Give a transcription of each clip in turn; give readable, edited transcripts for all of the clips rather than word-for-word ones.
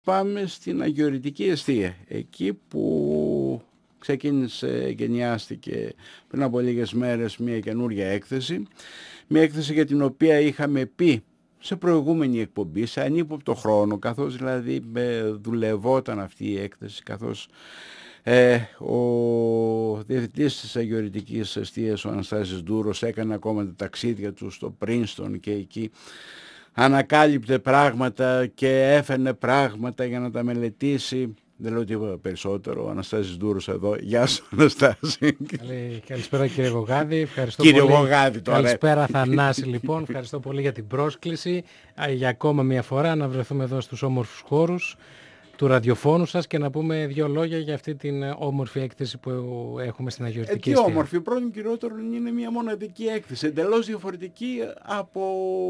Πάμε στην αγιορητική εστία, εκεί που ξεκίνησε, γενιάστηκε πριν από λίγες μέρες μια καινούργια έκθεση, μια έκθεση για την οποία είχαμε πει σε προηγούμενη εκπομπή, σε ανύποπτο χρόνο, καθώς δηλαδή δουλευόταν αυτή η έκθεση, καθώς ο διευθυντής της αγιορητικής εστίας, ο Αναστάσης Ντούρος, έκανε ακόμα τα ταξίδια του στο Πρίνστον και εκεί ανακάλυπτε πράγματα και έφερνε πράγματα για να τα μελετήσει. Δεν λέω τίποτα περισσότερο. Ο Αναστάσης Ντούρος εδώ. Γεια σου, Αναστάση. Καλησπέρα κύριε Γογάδη. Ευχαριστώ Κύριε πολύ. Γογάδη τώρα. Καλησπέρα Θανάση λοιπόν. Ευχαριστώ πολύ για την πρόσκληση. Για ακόμα μια φορά να βρεθούμε εδώ στους όμορφους χώρους του ραδιοφώνου σας και να πούμε δύο λόγια για αυτή την όμορφη έκθεση που έχουμε στην αγιορτική εστία. Τι όμορφη. Πρώτον κυριότερον είναι μια μοναδική έκθεση. Εντελώς διαφορετική από...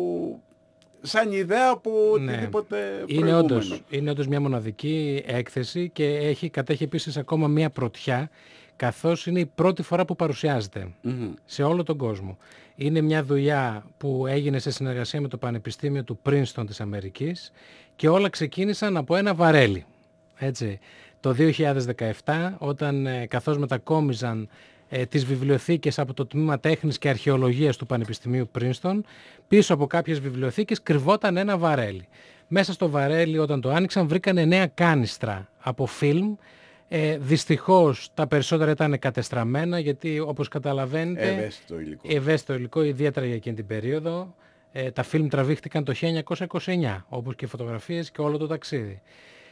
σαν ιδέα από οτιδήποτε προηγούμενο. Είναι όντως μια μοναδική έκθεση και κατέχει επίσης ακόμα μια πρωτιά, καθώς είναι η πρώτη φορά που παρουσιάζεται σε όλο τον κόσμο. Είναι μια δουλειά που έγινε σε συνεργασία με το Πανεπιστήμιο του Πρίνστον της Αμερικής και όλα ξεκίνησαν από ένα βαρέλι. Έτσι. Το 2017, όταν καθώς μετακόμιζαν τις βιβλιοθήκες από το Τμήμα Τέχνης και Αρχαιολογίας του Πανεπιστημίου Πρίνστον, πίσω από κάποιες βιβλιοθήκες κρυβόταν ένα βαρέλι. Μέσα στο βαρέλι όταν το άνοιξαν βρήκαν 9 κάνιστρα από φιλμ. Δυστυχώς τα περισσότερα ήταν κατεστραμμένα γιατί όπως καταλαβαίνετε ευαίσθητο υλικό ιδιαίτερα για εκείνη την περίοδο. Τα φιλμ τραβήχτηκαν το 1929 όπως και οι φωτογραφίες και όλο το ταξίδι.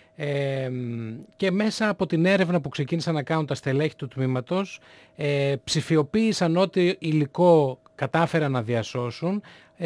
Και μέσα από την έρευνα που ξεκίνησαν να κάνουν τα στελέχη του τμήματος ψηφιοποίησαν ό,τι υλικό κατάφεραν να διασώσουν.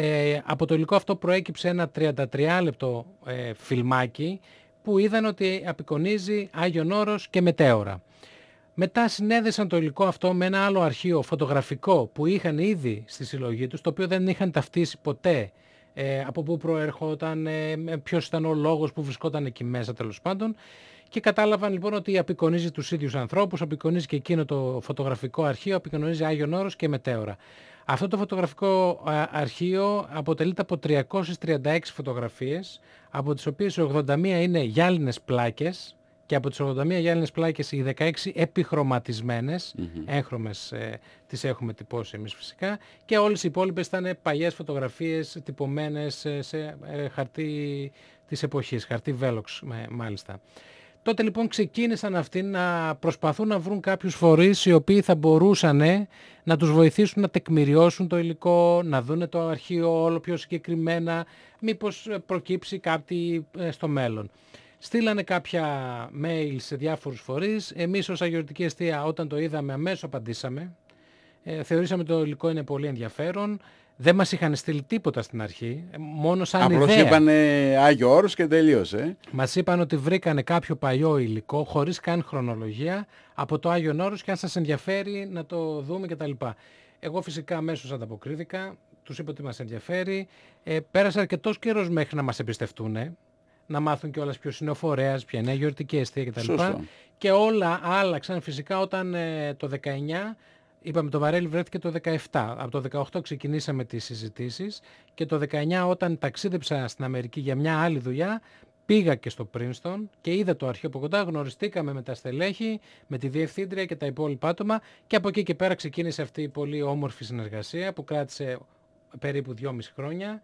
Από το υλικό αυτό προέκυψε ένα 33 λεπτό φιλμάκι που είδαν ότι απεικονίζει Άγιον Όρος και μετέωρα. Μετά συνέδεσαν το υλικό αυτό με ένα άλλο αρχείο φωτογραφικό που είχαν ήδη στη συλλογή τους, το οποίο δεν είχαν ταυτίσει ποτέ από πού προερχόταν, ποιος ήταν ο λόγος που βρισκόταν εκεί μέσα τέλος πάντων, και κατάλαβαν λοιπόν ότι απεικονίζει τους ίδιους ανθρώπους, απεικονίζει και εκείνο το φωτογραφικό αρχείο, απεικονίζει Άγιον Όρος και μετέωρα. Αυτό το φωτογραφικό αρχείο αποτελείται από 336 φωτογραφίες, από τις οποίες 81 είναι γυάλινες πλάκες και από τις 81 γυάλινες πλάκες οι 16 επιχρωματισμένες, έγχρωμες τις έχουμε τυπώσει εμείς φυσικά, και όλες οι υπόλοιπες ήταν παλιές φωτογραφίες τυπωμένες σε χαρτί της εποχής, χαρτί βέλοξ μάλιστα. Τότε λοιπόν ξεκίνησαν αυτοί να προσπαθούν να βρουν κάποιους φορείς οι οποίοι θα μπορούσαν να τους βοηθήσουν να τεκμηριώσουν το υλικό, να δούνε το αρχείο όλο πιο συγκεκριμένα, μήπως προκύψει κάτι στο μέλλον. Στείλανε κάποια mail σε διάφορους φορείς. Εμείς ως αγιορτική εστία όταν το είδαμε αμέσως απαντήσαμε. Θεωρήσαμε το υλικό είναι πολύ ενδιαφέρον. Δεν μας είχαν στείλει τίποτα στην αρχή, μόνο σαν ιδέα. Απλώς είπανε Άγιο Όρος και τελείωσε. Μας είπαν ότι βρήκανε κάποιο παλιό υλικό, χωρίς καν χρονολογία, από το Άγιον Όρος και αν σας ενδιαφέρει να το δούμε κτλ. Εγώ φυσικά αμέσως ανταποκρίθηκα, τους είπα ότι μας ενδιαφέρει. Πέρασε αρκετός καιρός μέχρι να μας εμπιστευτούν, να μάθουν κιόλας ποιος είναι ο φορέας, ποια είναι η αγιορτική εστία κτλ. Και όλα άλλαξαν φυσικά όταν το 19... Είπαμε το βαρέλι βρέθηκε το 17. Από το 18 ξεκινήσαμε τις συζητήσεις και το 19 όταν ταξίδεψα στην Αμερική για μια άλλη δουλειά πήγα και στο Πρίνστον και είδα το αρχείο από κοντά, γνωριστήκαμε με τα στελέχη, με τη διευθύντρια και τα υπόλοιπα άτομα και από εκεί και πέρα ξεκίνησε αυτή η πολύ όμορφη συνεργασία που κράτησε περίπου 2,5 χρόνια.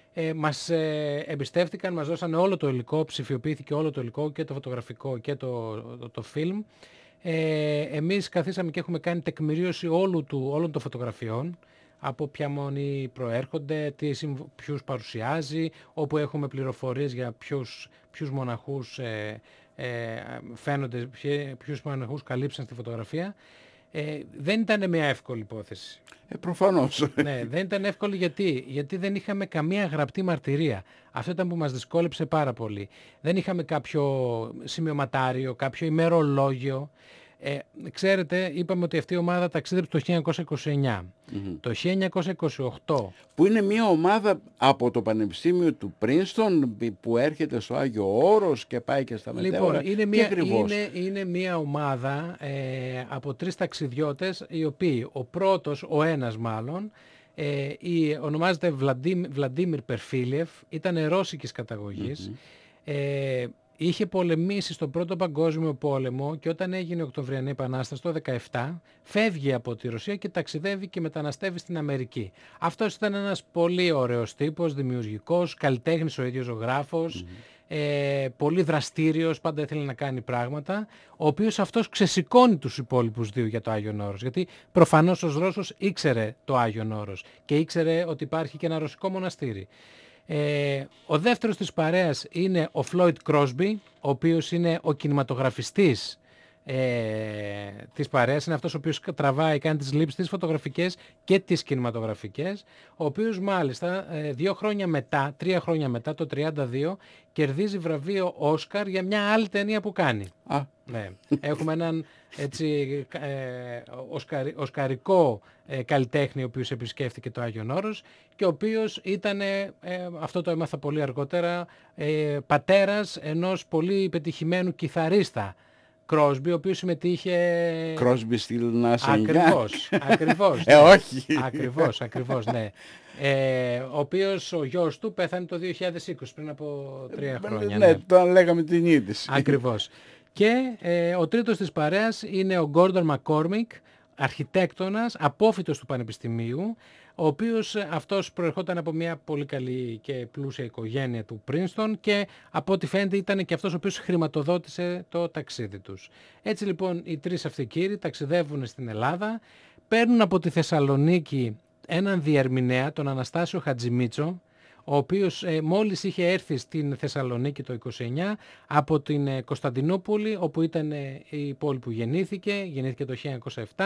Μας εμπιστεύτηκαν, μας δώσανε όλο το υλικό, ψηφιοποιήθηκε όλο το υλικό και το φωτογραφικό και το φιλμ. Εμείς καθίσαμε και έχουμε κάνει τεκμηρίωση όλων των φωτογραφιών, από ποια μόνοι προέρχονται, ποιους παρουσιάζει, όπου έχουμε πληροφορίες για ποιους μοναχούς φαίνονται, ποιους μοναχούς καλύψαν στη φωτογραφία. Δεν ήταν μια εύκολη υπόθεση. Προφανώς. Ναι, δεν ήταν εύκολη γιατί δεν είχαμε καμία γραπτή μαρτυρία. Αυτό ήταν που μας δυσκόλεψε πάρα πολύ. Δεν είχαμε κάποιο σημειωματάριο, κάποιο ημερολόγιο. Ξέρετε, είπαμε ότι αυτή η ομάδα ταξίδεψε το 1929. Το 1928... Που είναι μια ομάδα από το Πανεπιστήμιο του Πρίνστον που έρχεται στο Άγιο Όρος και πάει και στα μετέωρα. Λοιπόν, είναι μια ομάδα από 3 ταξιδιώτες, οι οποίοι ο πρώτος, ο ένας μάλλον, ονομάζεται Βλαντίμιρ Περφίλιεφ, ήταν ρώσικης καταγωγής. είχε πολεμήσει στον Πρώτο Παγκόσμιο Πόλεμο και όταν έγινε η Οκτωβριανή Επανάσταση το 17 φεύγει από τη Ρωσία και ταξιδεύει και μεταναστεύει στην Αμερική. Αυτός ήταν ένας πολύ ωραίος τύπος, δημιουργικός, καλλιτέχνης ο ίδιος ο γράφος, πολύ δραστήριος, πάντα ήθελε να κάνει πράγματα, ο οποίος αυτός ξεσηκώνει τους υπόλοιπους δύο για το Άγιον Όρος, γιατί προφανώς ως Ρώσος ήξερε το Άγιον Όρος και ήξερε ότι υπάρχει και ένα ρωσικό μοναστήρι. Ο δεύτερος της παρέας είναι ο Φλόιντ Κρόσμπι, ο οποίος είναι ο κινηματογραφιστής της παρέας, είναι αυτός ο οποίος τραβάει, κάνει τις λήψεις, τις φωτογραφικές και τις κινηματογραφικές, ο οποίος μάλιστα 3 χρόνια μετά, το 32, κερδίζει βραβείο Όσκαρ για μια άλλη ταινία που κάνει. Ναι. Έχουμε έναν έτσι οσκαρικό καλλιτέχνη ο οποίος επισκέφθηκε το Άγιον Όρος και ο οποίος ήταν, αυτό το έμαθα πολύ αργότερα, πατέρας ενός πολύ πετυχημένου κιθαρίστα Κρόσμπι, ο οποίος συμμετείχε... Κρόσμπι στυλ Νάσεν Ακριβώς. Ναι. Όχι. Ακριβώς, ναι. Ο οποίος ο γιος του πέθανε το 2020, πριν από 3 χρόνια. Ναι, το λέγαμε την είδηση. Ακριβώς. Και ο τρίτος της παρέας είναι ο Γκόρντον Μακκόρμικ, αρχιτέκτονας, απόφοιτος του Πανεπιστημίου, ο οποίος αυτός προερχόταν από μια πολύ καλή και πλούσια οικογένεια του Πρίνστον και από ό,τι φαίνεται ήταν και αυτός ο οποίος χρηματοδότησε το ταξίδι τους. Έτσι λοιπόν οι τρεις αυτοί κύριοι ταξιδεύουν στην Ελλάδα, παίρνουν από τη Θεσσαλονίκη έναν διερμηνέα, τον Αναστάσιο Χατζημίτσο, ο οποίος μόλις είχε έρθει στην Θεσσαλονίκη το 29 από την Κωνσταντινούπολη, όπου ήταν η πόλη που γεννήθηκε το 1907,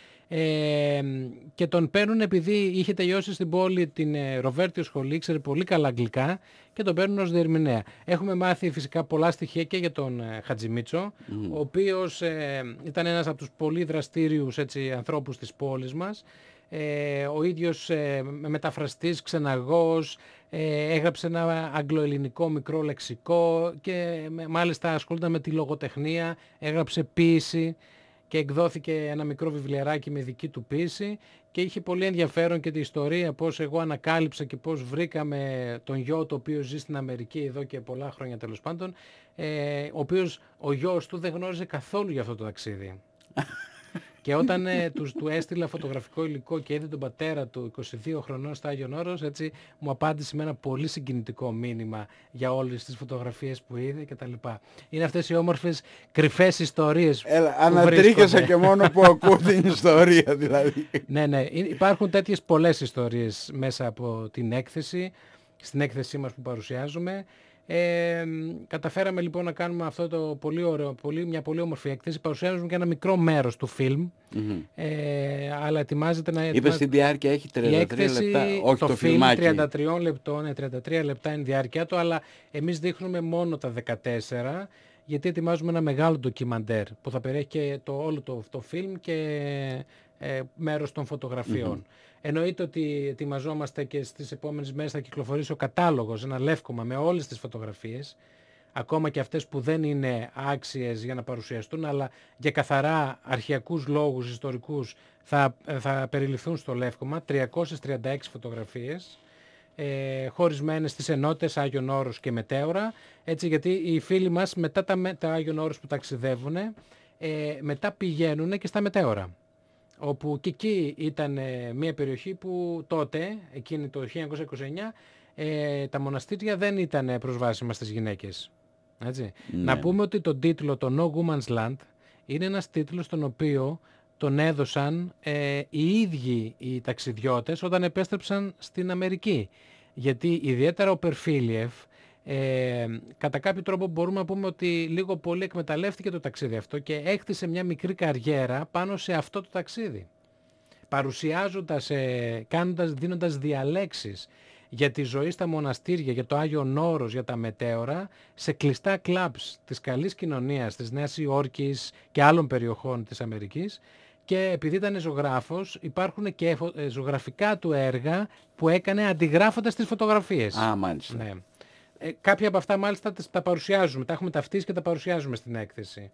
και τον παίρνουν επειδή είχε τελειώσει στην πόλη την Ροβέρτιο σχολή, ξέρει πολύ καλά αγγλικά και τον παίρνουν ως διερμηνέα. Έχουμε μάθει φυσικά πολλά στοιχεία και για τον Χατζημίτσο, ο οποίος ήταν ένας από τους πολύ δραστήριους ανθρώπους της πόλης μας. Ο ίδιος μεταφραστής, ξεναγός, έγραψε ένα αγγλοελληνικό μικρό λεξικό και μάλιστα ασχολούνταν με τη λογοτεχνία, έγραψε ποίηση και εκδόθηκε ένα μικρό βιβλιαράκι με δική του ποίηση και είχε πολύ ενδιαφέρον και τη ιστορία πώς εγώ ανακάλυψα και πώς βρήκαμε τον γιο του, ο οποίος ζει στην Αμερική εδώ και πολλά χρόνια τέλος πάντων, ο οποίος ο γιος του δεν γνώριζε καθόλου για αυτό το ταξίδι. Και όταν του έστειλα φωτογραφικό υλικό και είδε τον πατέρα του 22 χρονών στο Άγιον Όρος, έτσι μου απάντησε με ένα πολύ συγκινητικό μήνυμα για όλες τις φωτογραφίες που είδε κτλ. Είναι αυτές οι όμορφες κρυφές ιστορίες. Ανατρίχιασα και μόνο που ακούω την ιστορία δηλαδή. Ναι, υπάρχουν τέτοιες πολλές ιστορίες μέσα από την έκθεση, στην έκθεσή μας που παρουσιάζουμε. Καταφέραμε λοιπόν να κάνουμε αυτό το πολύ ωραίο, μια πολύ όμορφη έκθεση. Παρουσιάζουμε και ένα μικρό μέρος του φιλμ, αλλά ετοιμάζεται να... Είπε στη διάρκεια έχει 33 λεπτά, όχι το φιλμ 33 λεπτών, 33 λεπτά είναι η διάρκεια του, αλλά εμείς δείχνουμε μόνο τα 14, γιατί ετοιμάζουμε ένα μεγάλο ντοκιμαντέρ που θα περιέχει και όλο το φιλμ και μέρος των φωτογραφιών. Εννοείται ότι ετοιμαζόμαστε και στις επόμενες μέρες θα κυκλοφορήσει ο κατάλογος, ένα λεύκομα με όλες τις φωτογραφίες, ακόμα και αυτές που δεν είναι άξιες για να παρουσιαστούν, αλλά για καθαρά αρχαιακούς λόγους ιστορικούς θα περιληφθούν στο λεύκομα, 336 φωτογραφίες, χωρισμένες στις ενότητες Άγιον Όρος και Μετέωρα, έτσι, γιατί οι φίλοι μας μετά τα Άγιον Όρος που ταξιδεύουν, μετά πηγαίνουν και στα Μετέωρα, όπου και εκεί ήταν μια περιοχή που τότε, εκείνη το 1929, τα μοναστήρια δεν ήταν προσβάσιμα στις γυναίκες. Έτσι. Ναι. Να πούμε ότι τον τίτλο, το No Woman's Land, είναι ένας τίτλος τον οποίο τον έδωσαν οι ίδιοι οι ταξιδιώτες όταν επέστρεψαν στην Αμερική. Γιατί ιδιαίτερα ο Περφίλιεφ, κατά κάποιο τρόπο μπορούμε να πούμε ότι λίγο πολύ εκμεταλλεύτηκε το ταξίδι αυτό και έκτισε μια μικρή καριέρα πάνω σε αυτό το ταξίδι. Παρουσιάζοντας, δίνοντας διαλέξεις για τη ζωή στα μοναστήρια, για το Άγιον Όρος, για τα Μετέωρα, σε κλειστά κλαμπς της καλής κοινωνίας της Νέας Υόρκης και άλλων περιοχών της Αμερικής. Και επειδή ήταν ζωγράφος, υπάρχουν και ζωγραφικά του έργα που έκανε αντιγράφοντας τις φωτογραφίες. Μάλιστα. Ναι. Κάποια από αυτά μάλιστα τα παρουσιάζουμε, τα έχουμε ταυτίσει και τα παρουσιάζουμε στην έκθεση.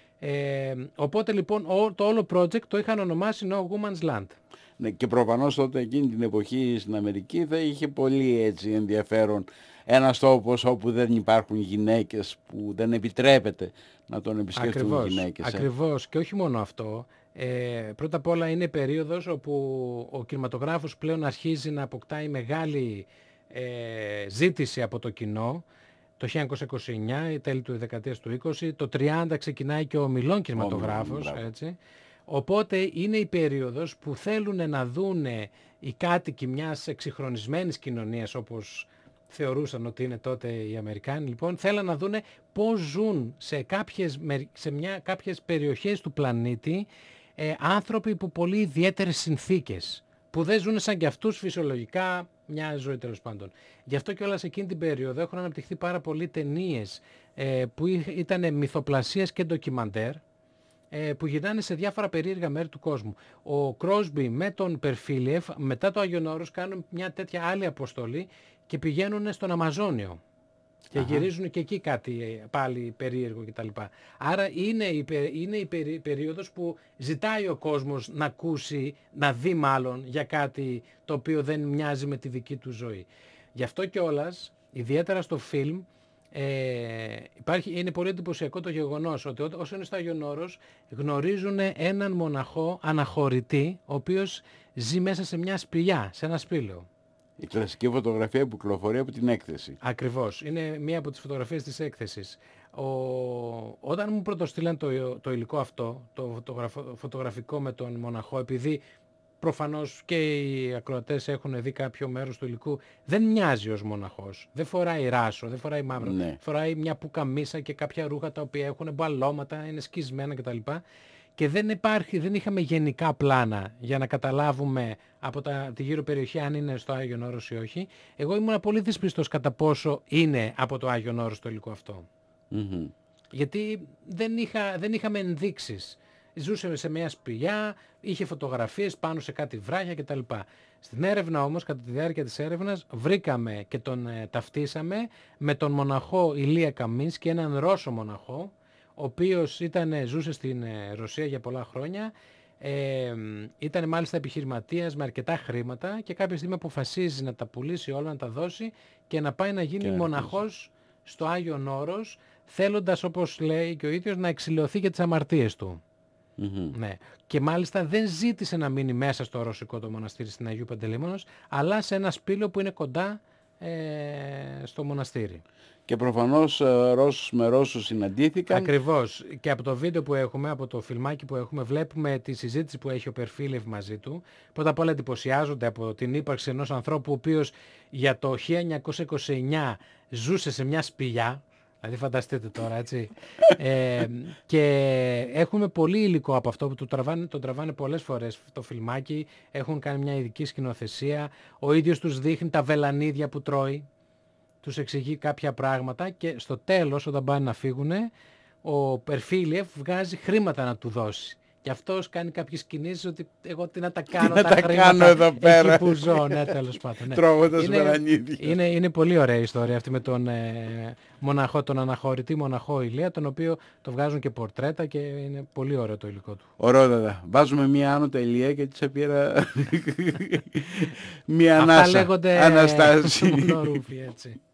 Οπότε λοιπόν το όλο project το είχαν ονομάσει No Woman's Land. Ναι, και προφανώς τότε εκείνη την εποχή στην Αμερική θα είχε πολύ έτσι ενδιαφέρον ένας τόπος όπου δεν υπάρχουν γυναίκες, που δεν επιτρέπεται να τον επισκεφτούν γυναίκες. Ακριβώς. Και όχι μόνο αυτό. Πρώτα απ' όλα είναι περίοδος όπου ο κινηματογράφος πλέον αρχίζει να αποκτάει μεγάλη ζήτηση από το κοινό. Το 1929, η τέλη του δεκαετίας του 20, το 30 ξεκινάει και ο ομιλών κινηματογράφος, έτσι. Οπότε είναι η περίοδος που θέλουν να δούνε οι κάτοικοι μιας εξυγχρονισμένης κοινωνίας, όπως θεωρούσαν ότι είναι τότε οι Αμερικάνοι, λοιπόν, θέλαν να δούνε πώς ζουν κάποιες περιοχές του πλανήτη άνθρωποι υπό πολύ ιδιαίτερες συνθήκες, που δεν ζουν σαν κι αυτούς φυσιολογικά μια ζωή, τέλος πάντων. Γι' αυτό και όλα σε εκείνη την περίοδο έχουν αναπτυχθεί πάρα πολλοί ταινίες που ήταν μυθοπλασίες και ντοκιμαντέρ, που γυρνάνε σε διάφορα περίεργα μέρη του κόσμου. Ο Κρόσμπι με τον Περφίλιεφ μετά το Άγιον Όρος κάνουν μια τέτοια άλλη αποστολή και πηγαίνουν στον Αμαζόνιο και γυρίζουν και εκεί κάτι πάλι περίεργο κτλ. Άρα είναι η περίοδος που ζητάει ο κόσμος να ακούσει, να δει μάλλον για κάτι το οποίο δεν μοιάζει με τη δική του ζωή. Γι' αυτό κιόλας, ιδιαίτερα στο φιλμ, είναι πολύ εντυπωσιακό το γεγονός ότι όσο είναι στο Άγιον Όρος γνωρίζουν έναν μοναχό αναχωρητή, ο οποίος ζει μέσα σε μια σπηλιά, σε ένα σπήλαιο. Η κλασική φωτογραφία που κυκλοφορεί από την έκθεση. Ακριβώς. Είναι μία από τις φωτογραφίες της έκθεσης. Όταν μου πρωτοστείλαν το υλικό αυτό, το φωτογραφικό με τον μοναχό, επειδή προφανώς και οι ακροατές έχουν δει κάποιο μέρος του υλικού, δεν μοιάζει ως μοναχός. Δεν φοράει ράσο, δεν φοράει μαύρο. Ναι. Φοράει μια πουκαμίσα και κάποια ρούχα τα οποία έχουν μπαλώματα, είναι σκισμένα κτλ. Και δεν είχαμε γενικά πλάνα για να καταλάβουμε από τη γύρω περιοχή αν είναι στο Άγιον Όρος ή όχι. Εγώ ήμουν πολύ δυσπιστός κατά πόσο είναι από το Άγιον Όρος το υλικό αυτό. Mm-hmm. Γιατί δεν είχαμε ενδείξεις. Ζούσε σε μια σπηλιά, είχε φωτογραφίες πάνω σε κάτι βράχια κτλ. Στην έρευνα όμως, κατά τη διάρκεια της έρευνας, βρήκαμε και τον ταυτίσαμε με τον μοναχό Ηλία Καμίνσκι, έναν Ρώσο μοναχό, ο οποίος ζούσε στην Ρωσία για πολλά χρόνια, ήταν μάλιστα επιχειρηματίας με αρκετά χρήματα και κάποια στιγμή αποφασίζει να τα πουλήσει όλα, να τα δώσει και να πάει να γίνει μοναχός στο Άγιον Όρος, θέλοντας, όπως λέει και ο ίδιος, να εξηλαιωθεί για τις αμαρτίες του. Mm-hmm. Ναι. Και μάλιστα δεν ζήτησε να μείνει μέσα στο ρωσικό το μοναστήρι στην Αγίου Παντελεήμονος, αλλά σε ένα σπήλαιο που είναι κοντά στο μοναστήρι. Και προφανώς Ρώσους με Ρώσους συναντήθηκαν. Ακριβώς. Και από το βίντεο που έχουμε, από το φιλμάκι που έχουμε, βλέπουμε τη συζήτηση που έχει ο Περφίλιεφ μαζί του. Πρώτα απ' όλα εντυπωσιάζονται από την ύπαρξη ενός ανθρώπου ο οποίος για το 1929 ζούσε σε μια σπηλιά. Δηλαδή φανταστείτε τώρα, έτσι. Και έχουμε πολύ υλικό από αυτό που τον τραβάνε πολλές φορές το φιλμάκι. Έχουν κάνει μια ειδική σκηνοθεσία. Ο ίδιος τους δείχνει τα βελανίδια που τρώει. Τους εξηγεί κάποια πράγματα και στο τέλος, όταν πάνε να φύγουν, ο Περφίλιεφ βγάζει χρήματα να του δώσει. Και αυτός κάνει κάποιες κινήσεις ότι εγώ τι να τα κάνω, τα χρήματα εδώ πέρα, εκεί που ζω, ναι, τέλος πάντων. Ναι. Τρώγοντας βελανίδια. Είναι πολύ ωραία η ιστορία αυτή με τον μοναχό, τον αναχωρητή μοναχό Ηλία, τον οποίο το βγάζουν και πορτρέτα και είναι πολύ ωραίο το υλικό του. Ωραίτατα. Βάζουμε μία άνω τα Ηλία και της απήρα μία ανάσα. Αυτά λέγονται Αναστάση. μονορούφι, έτσι.